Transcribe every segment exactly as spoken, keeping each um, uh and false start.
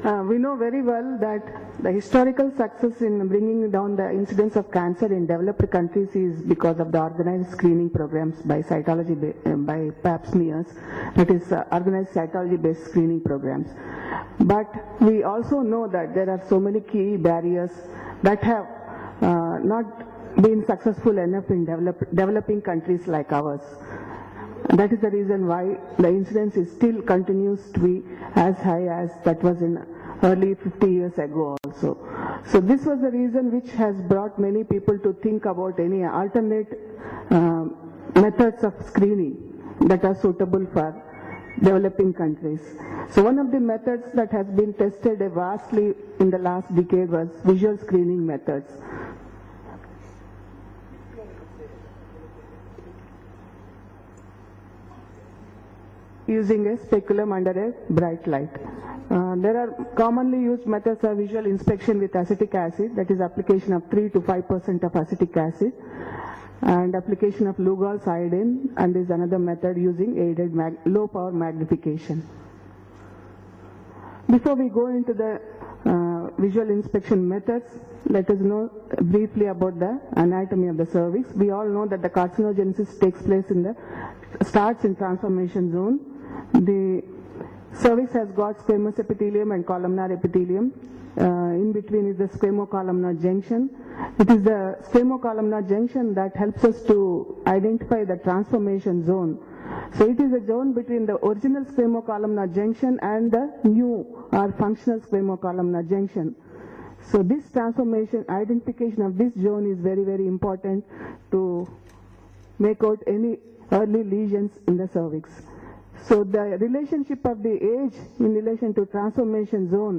Uh, we know very well that the historical success in bringing down the incidence of cancer in developed countries is because of the organized screening programs by cytology, uh, by pap smears, that is uh, organized cytology-based screening programs. But we also know that there are so many key barriers that have uh, not been successful enough in develop, developing countries like ours. And that is the reason why the incidence is still continues to be as high as that was in early fifty years ago also. So this was the reason which has brought many people to think about any alternate uh, methods of screening that are suitable for developing countries. So one of the methods that has been tested vastly in the last decade was visual screening methods. Using a speculum under a bright light. Uh, there are commonly used methods of visual inspection with acetic acid, that is application of three to five percent of acetic acid, and application of Lugol's iodine, and is another method using aided mag low power magnification. Before we go into the uh, visual inspection methods, let us know briefly about the anatomy of the cervix. We all know that the carcinogenesis takes place in the, starts in transformation zone. The cervix has got squamous epithelium and columnar epithelium. Uh, in between is the squamocolumnar junction. It is the squamocolumnar junction that helps us to identify the transformation zone. So it is a zone between the original squamocolumnar junction and the new or functional squamocolumnar junction. So this transformation, identification of this zone is very, very important to make out any early lesions in the cervix. So the relationship of the age in relation to transformation zone,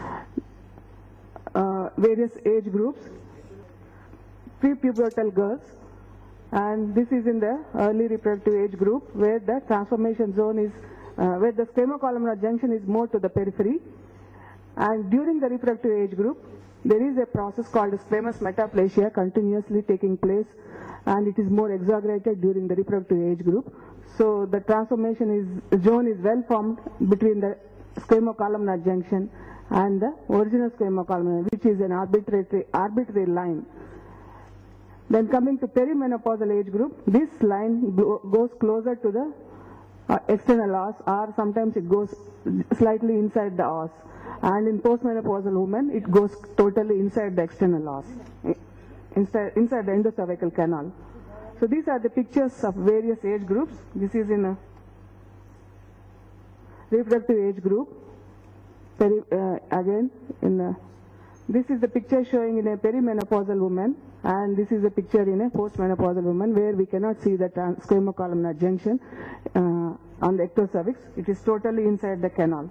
uh, various age groups, prepubertal girls, and this is in the early reproductive age group where the transformation zone is, uh, where the squamocolumnar junction is more to the periphery. And during the reproductive age group, there is a process called squamous metaplasia continuously taking place, and it is more exaggerated during the reproductive age group. So the transformation is, zone is well formed between the squamocolumnar junction and the original squamocolumnar, which is an arbitrary, arbitrary line. Then coming to perimenopausal age group, this line goes closer to the uh, external os, or sometimes it goes slightly inside the os. And in postmenopausal women, it goes totally inside the external os, inside, inside the endocervical canal. So these are the pictures of various age groups. This is in a reproductive age group. Peri, uh, again, in a, this is the picture showing in a perimenopausal woman, and this is a picture in a postmenopausal woman where we cannot see the squamocolumnar junction uh, on the ectocervix. It is totally inside the canal.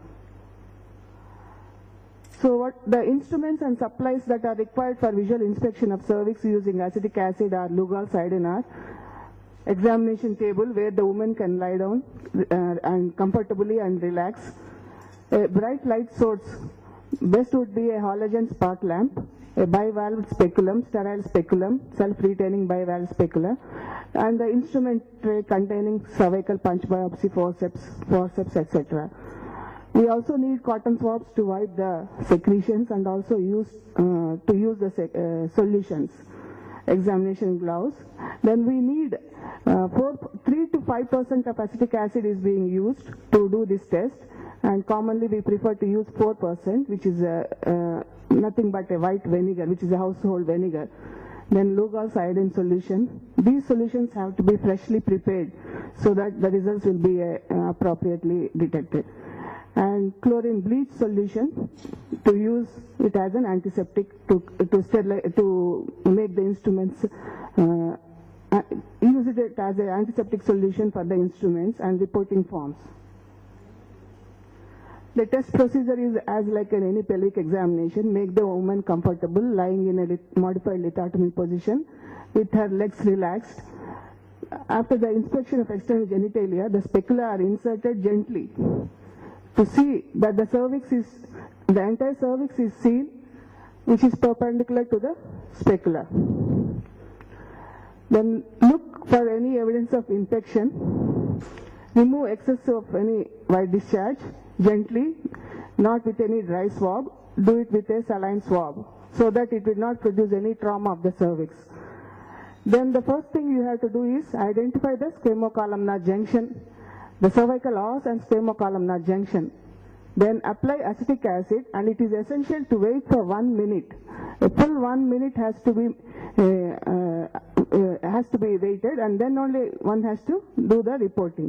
So what the instruments and supplies that are required for visual inspection of cervix using acetic acid or Lugol's iodine are examination table where the woman can lie down uh, and comfortably and relax. A bright light source, best would be a halogen spot lamp, a bivalve speculum, sterile speculum, self-retaining bivalve specula, and the instrument tray containing cervical punch biopsy, forceps, forceps, et cetera. We also need cotton swabs to wipe the secretions and also use uh, to use the uh, solutions. Examination gloves. Then we need uh, four, three to five percent of acetic acid is being used to do this test, and commonly we prefer to use four percent, which is a, uh, nothing but a white vinegar, which is a household vinegar. Then Lugol's iodine solution. These solutions have to be freshly prepared so that the results will be uh, appropriately detected. And chlorine bleach solution, to use it as an antiseptic to to sterilize, to make the instruments, uh, uh, use it as an antiseptic solution for the instruments and reporting forms. The test procedure is as like an any pelvic examination. Make the woman comfortable, lying in a lit modified lithotomy position with her legs relaxed. After the inspection of external genitalia, the specula are inserted gently to see that the cervix is, the entire cervix is seen, which is perpendicular to the specula. Then look for any evidence of infection. Remove excess of any white discharge gently. not with any dry swab, do it with a saline swab, so that it will not produce any trauma of the cervix. Then the first thing you have to do is identify the squamocolumnar junction, the cervical os and squamocolumnar junction. Then apply acetic acid, and it is essential to wait for one minute. A full one minute has to be uh, uh, uh, has to be waited, and then only one has to do the reporting.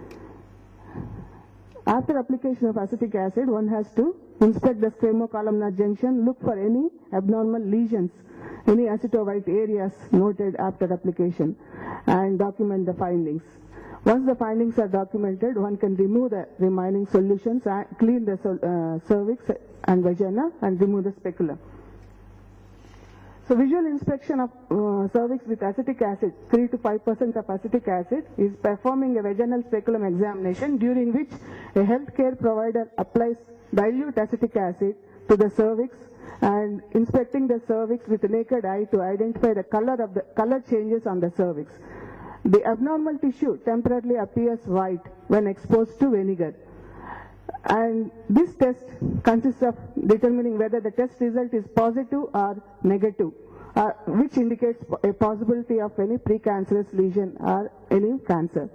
After application of acetic acid, one has to inspect the squamocolumnar junction, look for any abnormal lesions, any acetowhite areas noted after application, and document the findings. Once the findings are documented, one can remove the remaining solutions, and clean the uh, cervix and vagina, and remove the speculum. So visual inspection of uh, cervix with acetic acid, three to five percent of acetic acid, is performing a vaginal speculum examination, during which a healthcare provider applies dilute acetic acid to the cervix and inspecting the cervix with the naked eye to identify the color of the color changes on the cervix. The abnormal tissue temporarily appears white when exposed to vinegar. And this test consists of determining whether the test result is positive or negative, uh, which indicates a possibility of any precancerous lesion or any cancer.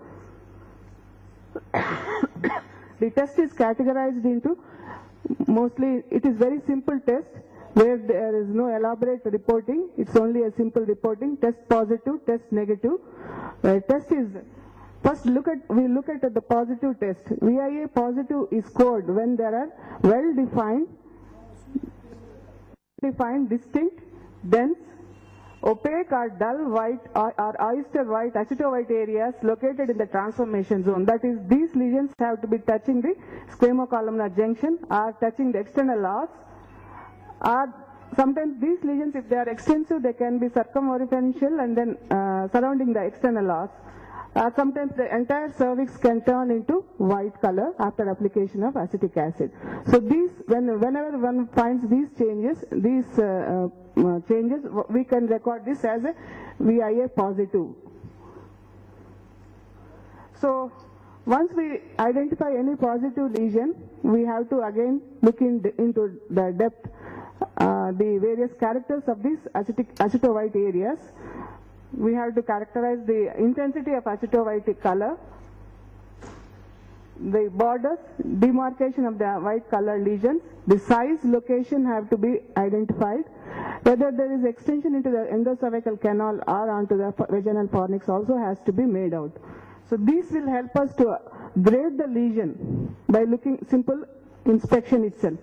The test is categorized into, mostly it is very simple test where there is no elaborate reporting. It's only a simple reporting, test positive, test negative. Uh, test is, first look at, we look at the positive test. V I A positive is scored when there are well-defined, defined, distinct, dense, opaque or dull white or, or oyster white, acetowhite areas located in the transformation zone. That is, these lesions have to be touching the squamocolumnar junction or touching the external os, or sometimes these lesions, if they are extensive, they can be circumferential and then uh, surrounding the external os. Uh, sometimes the entire cervix can turn into white color after application of acetic acid. So these, when, whenever one finds these changes, these uh, uh, changes, we can record this as a V I A positive. So once we identify any positive lesion, we have to again look in the, into the depth, uh, the various characters of these acetic, acetowhite areas. We have to characterize the intensity of acetowhite color, the borders, demarcation of the white color lesions, the size, location have to be identified, whether there is extension into the endocervical canal or onto the vaginal fornix also has to be made out. So these will help us to grade the lesion by looking simple inspection itself.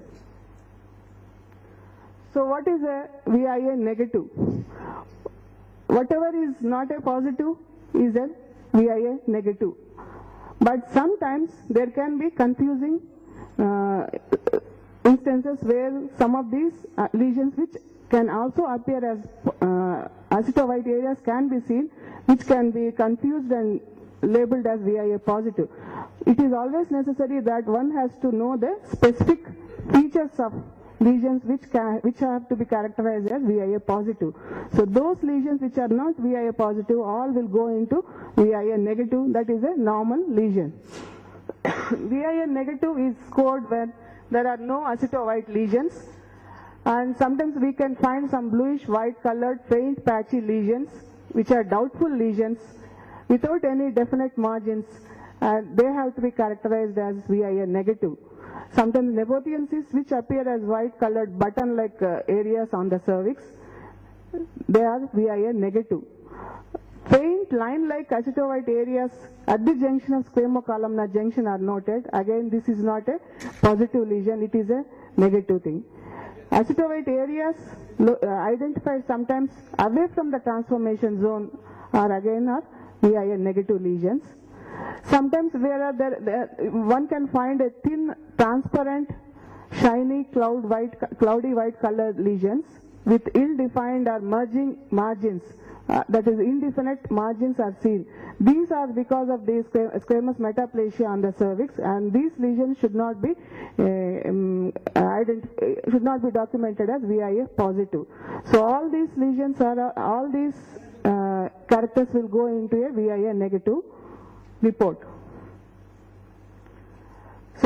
So what is a V I A negative? Whatever is not a positive is a V I A negative. But sometimes there can be confusing uh, instances where some of these uh, lesions which can also appear as uh, acetowhite areas can be seen, which can be confused and labeled as V I A positive. It is always necessary that one has to know the specific features of lesions which can, which have to be characterized as V I A positive. So those lesions which are not V I A positive, all will go into V I A negative, that is a normal lesion. V I A negative is scored when there are no acetowhite lesions, and sometimes we can find some bluish white colored faint patchy lesions which are doubtful lesions without any definite margins, and they have to be characterized as V I A negative. Sometimes Nepotian cysts which appear as white colored button like uh, areas on the cervix, they are V I A negative. Faint line like acetowhite areas at the junction of squamocolumnar junction are noted. Again, this is not a positive lesion, it is a negative thing. Acetowhite areas uh, identified sometimes away from the transformation zone are again are V I A negative lesions. Sometimes where are there, there, one can find a thin, transparent, shiny, cloud white, cloudy white colored lesions with ill-defined or merging margins. Uh, that is, indefinite margins are seen. These are because of the squamous metaplasia on the cervix, and these lesions should not be uh, um, should not be documented as V I A positive. So all these lesions are all these uh, characters will go into a V I A negative report. So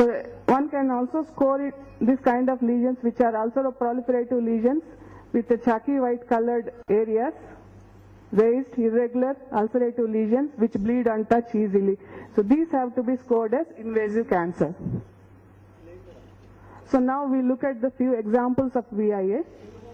one can also score it, this kind of lesions which are also proliferative lesions with the chalky white colored areas, raised, irregular, ulcerative lesions which bleed and touch easily. So these have to be scored as invasive cancer. So now we look at the few examples of V I A.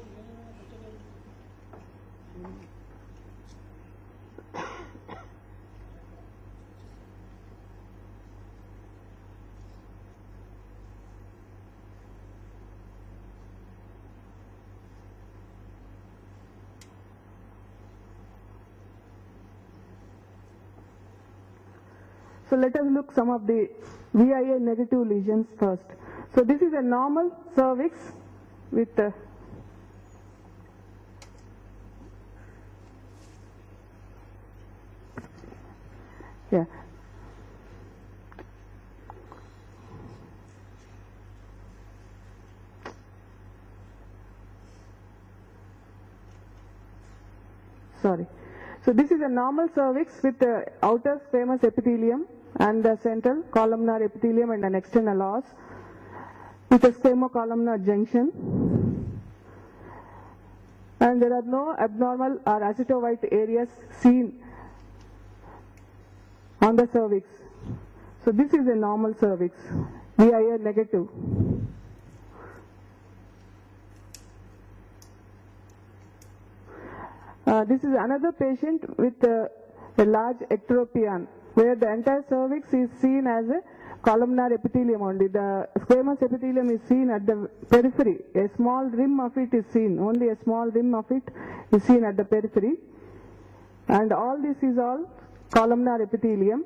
So let us look some of the V I A negative lesions first. So this is a normal cervix with uh, yeah. Sorry. So this is a normal cervix with the outer squamous epithelium and the central columnar epithelium and an external os with a squamocolumnar junction. And there are no abnormal or acetowhite areas seen on the cervix. So this is a normal cervix, V I A negative. Uh, this is another patient with uh, a large ectropion, where the entire cervix is seen as a columnar epithelium only. The squamous epithelium is seen at the periphery. A small rim of it is seen. Only a small rim of it is seen at the periphery. And all this is all columnar epithelium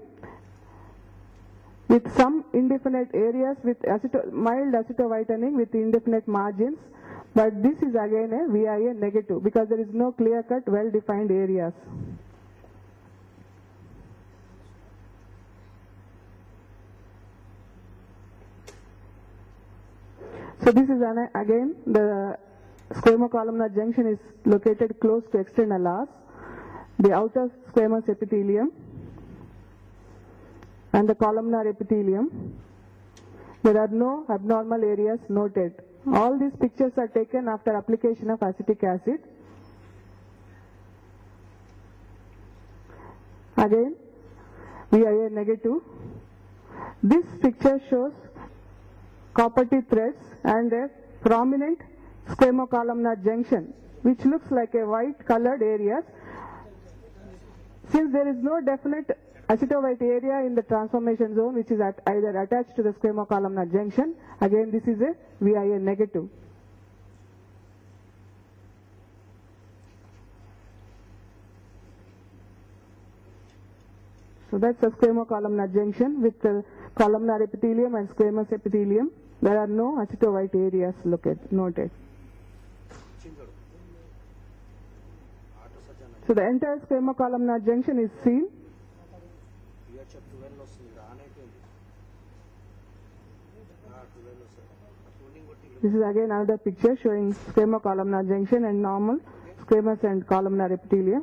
with some indefinite areas with aceto mild acetovitaning with indefinite margins. But this is again a V I A negative because there is no clear-cut, well-defined areas. So this is an, again the squamocolumnar junction is located close to external os, the outer squamous epithelium and the columnar epithelium. There are no abnormal areas noted. All these pictures are taken after application of acetic acid. Again, V I A negative. This picture shows copper T threads and a prominent squamocolumnar junction, which looks like a white colored area. Since there is no definite acetovite area in the transformation zone, which is at either attached to the squamocolumnar junction, again this is a V I A negative. So that's a squamocolumnar junction with the columnar epithelium and squamous epithelium. There are no acetovite areas located, noted. So the entire squamocolumnar junction is seen. This is again another picture showing squamocolumnar junction and normal squamous and columnar epithelium.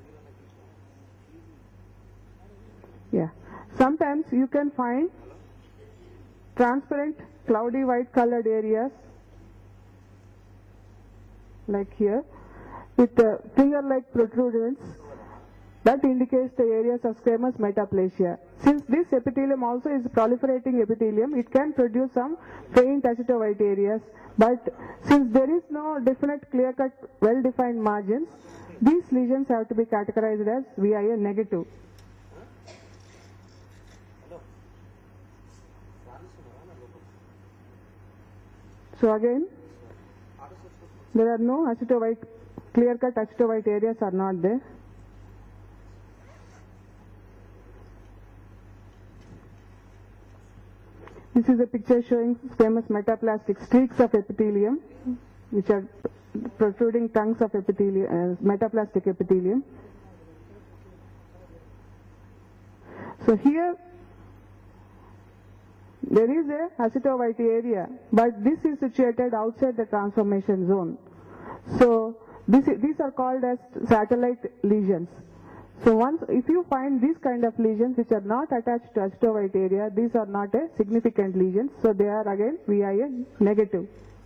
Yeah. Sometimes you can find transparent cloudy white colored areas like here with uh, finger-like protrusions. That indicates the areas of squamous metaplasia. Since this epithelium also is proliferating epithelium, it can produce some faint acetovite areas. But since there is no definite clear-cut, well-defined margins, these lesions have to be categorized as V I A negative. So again, there are no acetovite, clear-cut acetovite areas are not there. This is a picture showing squamous metaplastic streaks of epithelium, which are protruding tongues of epithelium, uh, metaplastic epithelium. So here, there is a acetovite area, but this is situated outside the transformation zone. So this is, these are called as satellite lesions. So once, if you find these kind of lesions which are not attached to acetovite area, these are not a significant lesions, so they are again V I A negative.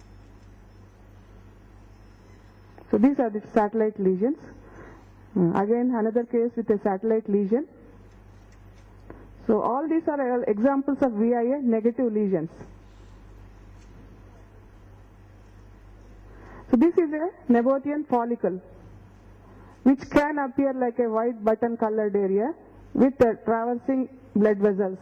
So these are the satellite lesions. Uh, again, another case with a satellite lesion. So all these are examples of V I A negative lesions. So this is a Nabothian follicle, which can appear like a white button colored area with uh, traversing blood vessels.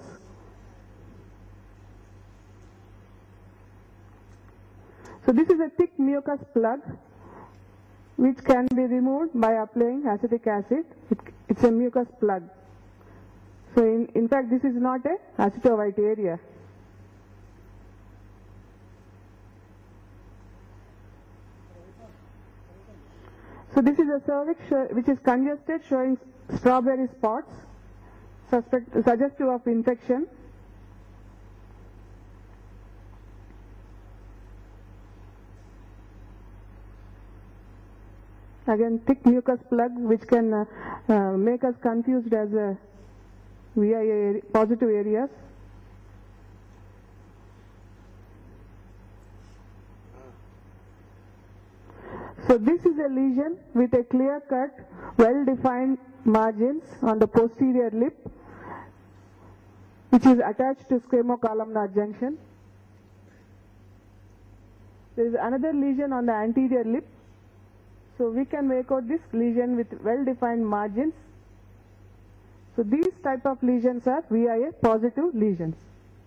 So this is a thick mucus plug which can be removed by applying acetic acid. It, it's a mucus plug. So in, in fact this is not a acetovite area. So this is a cervix which is congested, showing strawberry spots, suspect, suggestive of infection. Again, thick mucus plug which can uh, uh, make us confused as a V I A positive areas. So this is a lesion with a clear-cut, well-defined margins on the posterior lip, which is attached to squamocolumnar junction. There is another lesion on the anterior lip. So we can make out this lesion with well-defined margins. So these type of lesions are V I A positive lesions.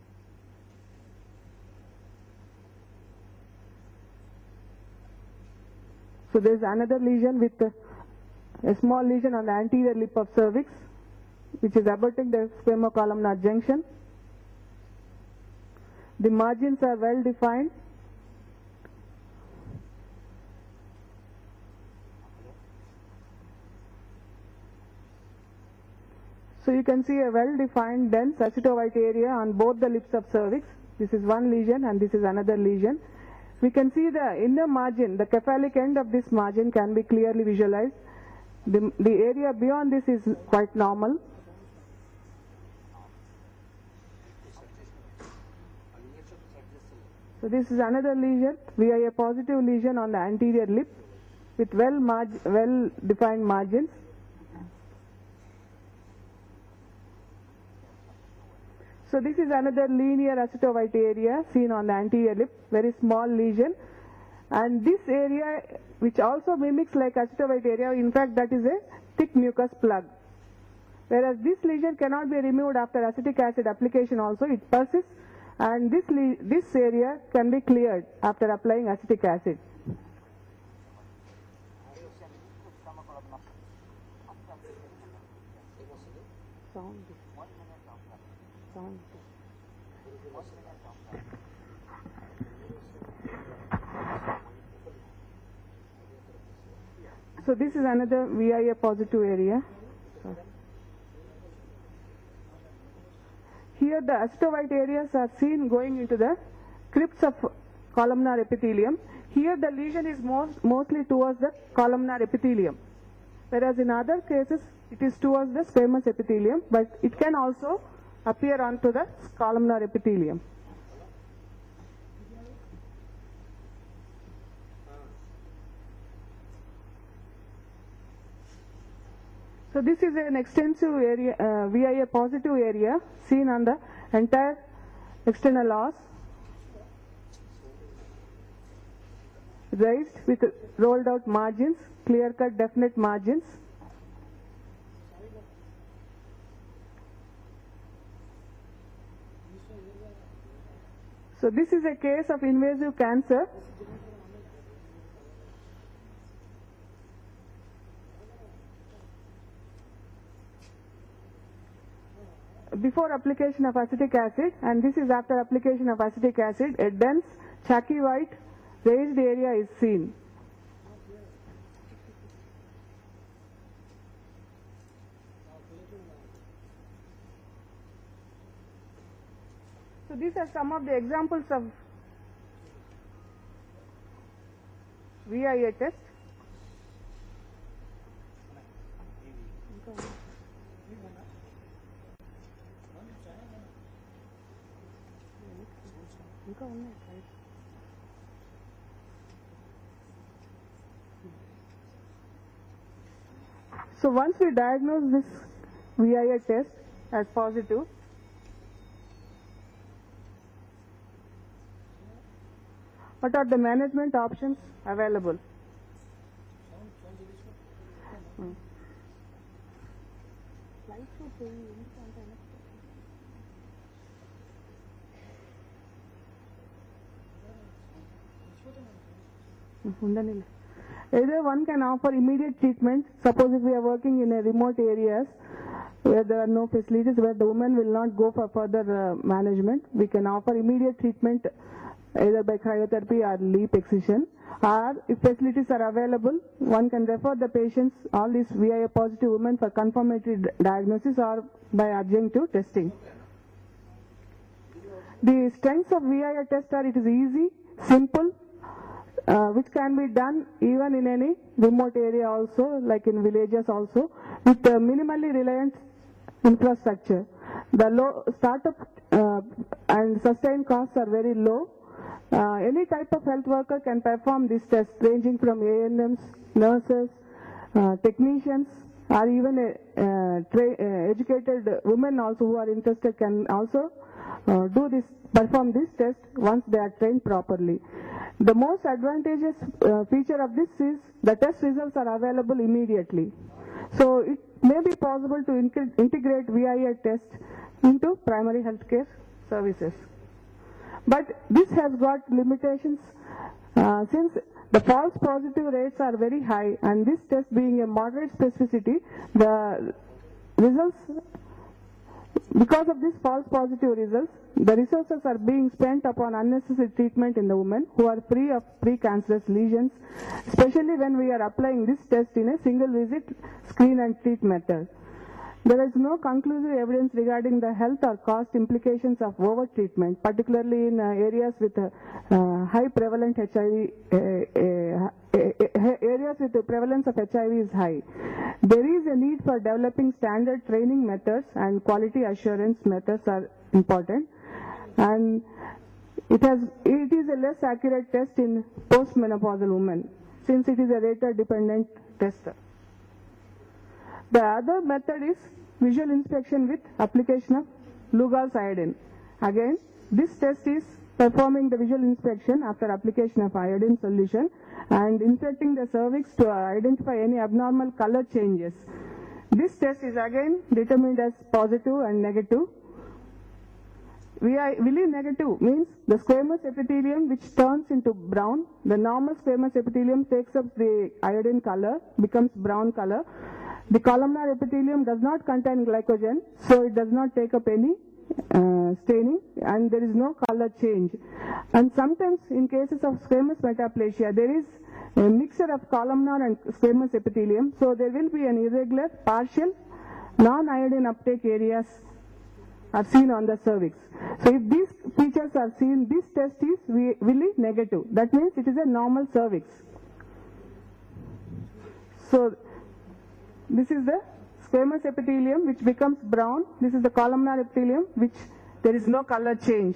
So there is another lesion with a, a small lesion on the anterior lip of cervix, which is abutting the squamocolumnar junction. The margins are well defined. So you can see a well-defined dense acetovite area on both the lips of cervix. This is one lesion and this is another lesion. We can see the inner margin, the cephalic end of this margin can be clearly visualized. The, the area beyond this is quite normal. So this is another lesion, V I A positive lesion on the anterior lip with well, marg well defined margins. So this is another linear acetovite area seen on the anterior lip, very small lesion. And this area, which also mimics like acetovite area, in fact that is a thick mucus plug. Whereas this lesion cannot be removed after acetic acid application also, it persists, and this, this area can be cleared after applying acetic acid. Sound. Sound. So this is another V I A positive area. Here the acetovite areas are seen going into the crypts of columnar epithelium. Here the lesion is most, mostly towards the columnar epithelium, whereas in other cases it is towards the squamous epithelium, but it can also appear onto the columnar epithelium. So this is an extensive area, uh, V I A positive area seen on the entire external os, raised with rolled out margins, clear cut definite margins. So this is a case of invasive cancer. Before application of acetic acid, and this is after application of acetic acid, a dense chalky white raised area is seen. So these are some of the examples of V I A test. So once we diagnose this V I A test as positive, what are the management options available? Hmm. Either one can offer immediate treatment. Suppose if we are working in a remote areas where there are no facilities, where the woman will not go for further uh, management, we can offer immediate treatment either by cryotherapy or LEEP excision. Or if facilities are available, one can refer the patients, all these V I A positive women, for confirmatory diagnosis or by adjunctive testing. The strengths of V I A test are it is easy, simple, Uh, which can be done even in any remote area also, like in villages also, with uh, minimally reliant infrastructure. The low startup uh, and sustained costs are very low. Uh, any type of health worker can perform this test, ranging from A N Ms, nurses, uh, technicians, or even a, uh, tra uh, educated women also who are interested can also uh, do this, perform this test once they are trained properly. The most advantageous uh, feature of this is the test results are available immediately. So it may be possible to integrate V I A test into primary healthcare services. But this has got limitations uh, since the false positive rates are very high, and this test being a moderate specificity, the results, because of these false positive results, the resources are being spent upon unnecessary treatment in the women who are free of precancerous lesions, especially when we are applying this test in a single visit screen and treat method. There is no conclusive evidence regarding the health or cost implications of over-treatment, particularly in uh, areas with uh, uh, high prevalent H I V, uh, uh, uh, areas with the prevalence of H I V is high. There is a need for developing standard training methods, and quality assurance methods are important. And it has it is a less accurate test in postmenopausal women, since it is a rater-dependent test. The other method is visual inspection with application of Lugol's iodine. Again, this test is performing the visual inspection after application of iodine solution and inspecting the cervix to identify any abnormal color changes. This test is again determined as positive and negative. Villi negative means the squamous epithelium which turns into brown. The normal squamous epithelium takes up the iodine color, becomes brown color. The columnar epithelium does not contain glycogen, so it does not take up any uh, staining, and there is no color change. And sometimes in cases of squamous metaplasia, there is a mixture of columnar and squamous epithelium, so there will be an irregular, partial, non-iodine uptake areas are seen on the cervix. So if these features are seen, this test is Villi negative. That means it is a normal cervix. So this is the squamous epithelium which becomes brown. This is the columnar epithelium which there is no color change.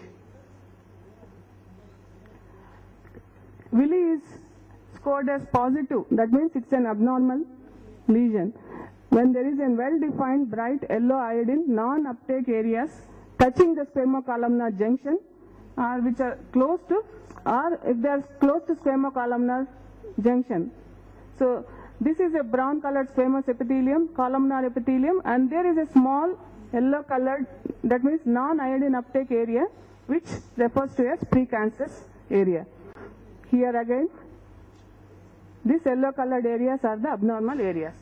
Villi is scored as positive. That means it's an abnormal lesion. When there is a well-defined bright yellow iodine non-uptake areas touching the squamocolumnar junction, or which are close to, or if they are close to squamocolumnar junction. So this is a brown colored squamous epithelium, columnar epithelium, and there is a small yellow colored, that means non-iodine uptake area, which refers to as precancerous area. Here again, these yellow colored areas are the abnormal areas.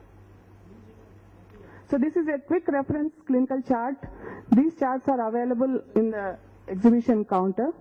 So this is a quick reference clinical chart. These charts are available in the exhibition counter.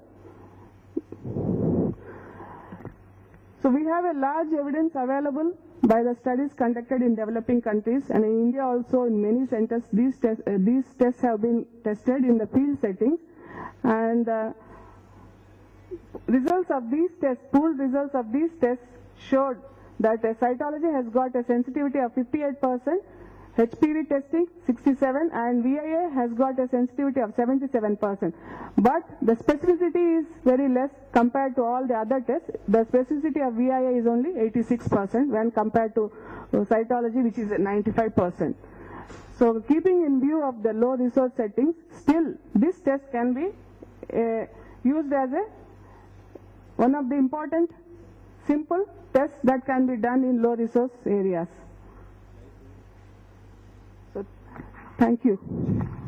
So we have a large evidence available by the studies conducted in developing countries, and in India also in many centers these, test, uh, these tests have been tested in the field settings, and uh, results of these tests, pooled results of these tests showed that uh, cytology has got a sensitivity of fifty-eight percent, H P V testing sixty-seven, and V I A has got a sensitivity of seventy-seven percent. But the specificity is very less compared to all the other tests. The specificity of V I A is only eighty-six percent when compared to uh, cytology, which is ninety-five percent. So keeping in view of the low resource settings, still this test can be uh, used as a one of the important simple tests that can be done in low resource areas. So, thank you.